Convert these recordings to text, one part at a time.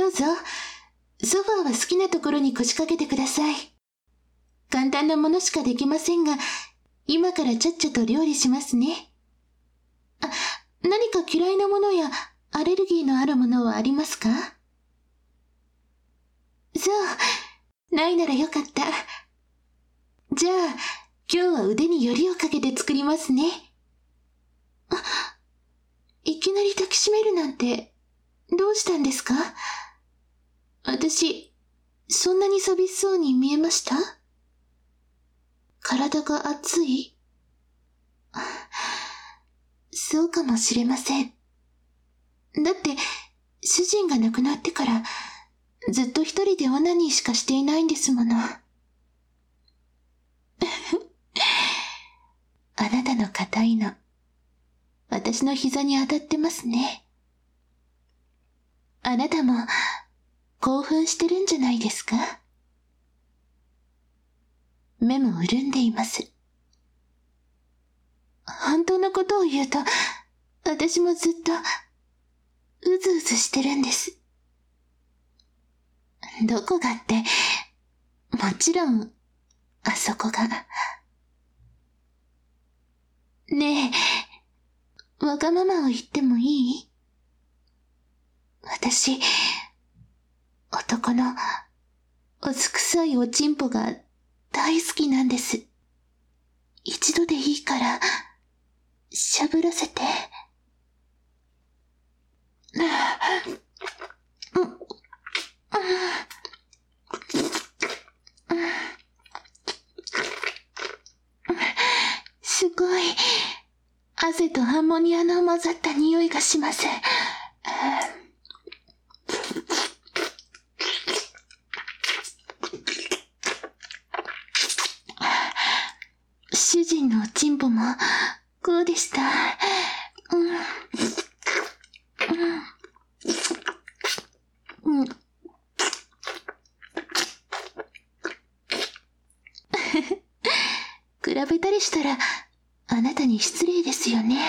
どうぞ。ソファーは好きなところに腰掛けてください。簡単なものしかできませんが、今からちゃっちゃと料理しますね。何か嫌いなものやアレルギーのあるものはありますか？そう、ないならよかった。じゃあ、今日は腕によりをかけて作りますね。いきなり抱きしめるなんて、どうしたんですか？私、そんなに寂しそうに見えました？体が熱い？そうかもしれません。だって、主人が亡くなってから、ずっと一人でオナニーしかしていないんですもの。あなたの硬いの、私の膝に当たってますね。あなたも、興奮してるんじゃないですか？目も潤んでいます。本当のことを言うと、私もずっと、うずうずしてるんです。どこがって、もちろん、あそこが。ねえ、わがままを言ってもいい？私、男の、おつくさいおちんぽが大好きなんです。一度でいいから、しゃぶらせて。すごい、汗とアンモニアの混ざった匂いがします。主人のおちんぽも、こうでした。比べたりしたら、あなたに失礼ですよね。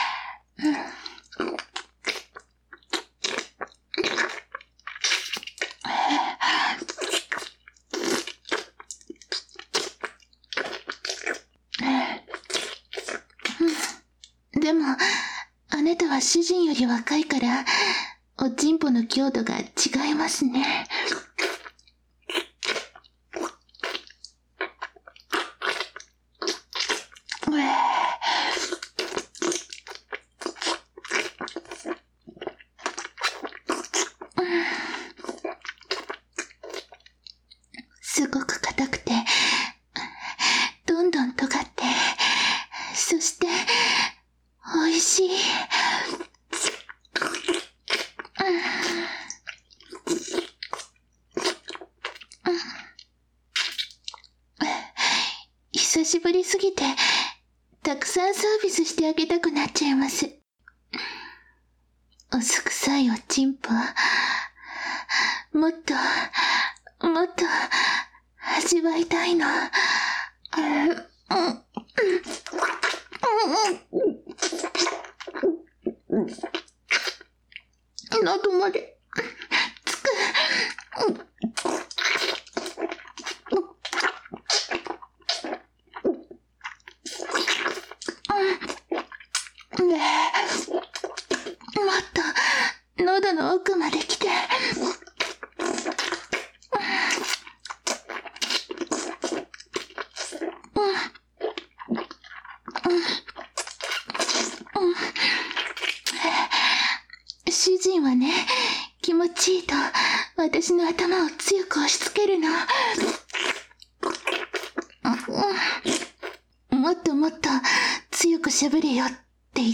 でも、あなたは主人より若いから、おちんぽの強度が違いますね。すごく硬くて、どんどん尖って、そして、美味しい。久しぶりすぎて、たくさんサービスしてあげたくなっちゃいます。おすくさいおちんぽ、もっと、もっと、味わいたいの。喉まで、つく。もっと、喉の奥まで来て。主人はね、気持ちいいと、私の頭を強く押し付けるの。もっともっと強くしゃべれよって言って。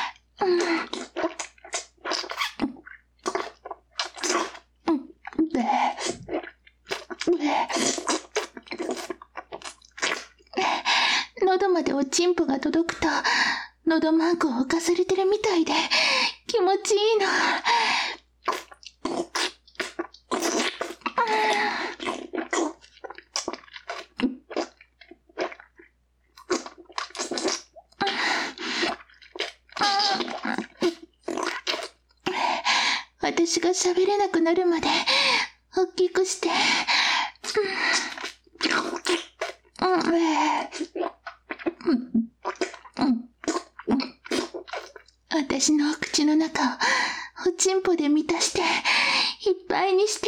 喉までおちんぽが届くと、喉マークを浮かされてるみたいで、気持ちいいの。私私が喋れなくなるまで大きくして、私の口の中をおちんぽで満たしていっぱいにして、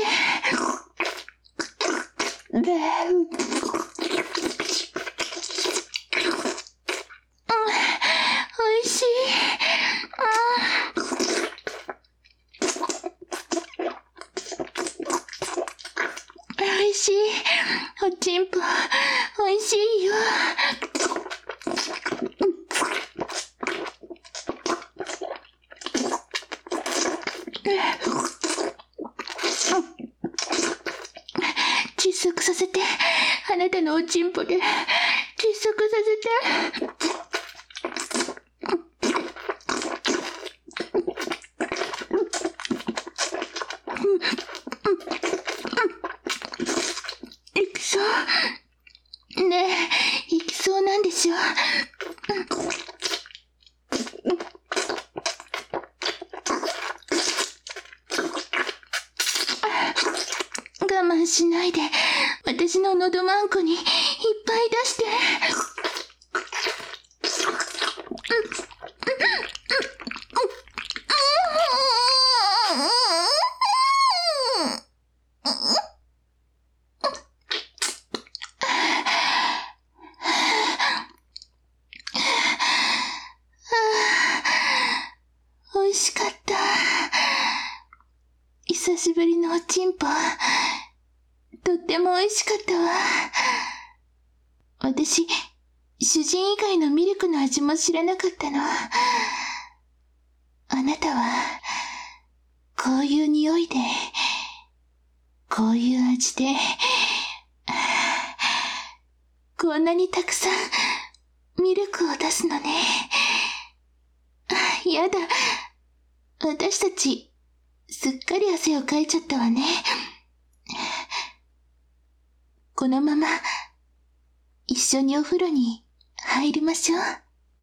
おいしい。おいしい。おちんぽ、おいしいよ。窒息させて、あなたのおちんぽで窒息させて。行きそう。ねえ、行きそうなんでしょ。我慢しないで、私の喉マンコにいっぱい出して。美味しかった。久しぶりのおちんぽ、とっても美味しかったわ。私、主人以外のミルクの味も知らなかったの。あなたは、こういう匂いで、こういう味で、こんなにたくさんミルクを出すのね。やだ。私たち、すっかり汗をかいちゃったわね。このまま、一緒にお風呂に入りましょう。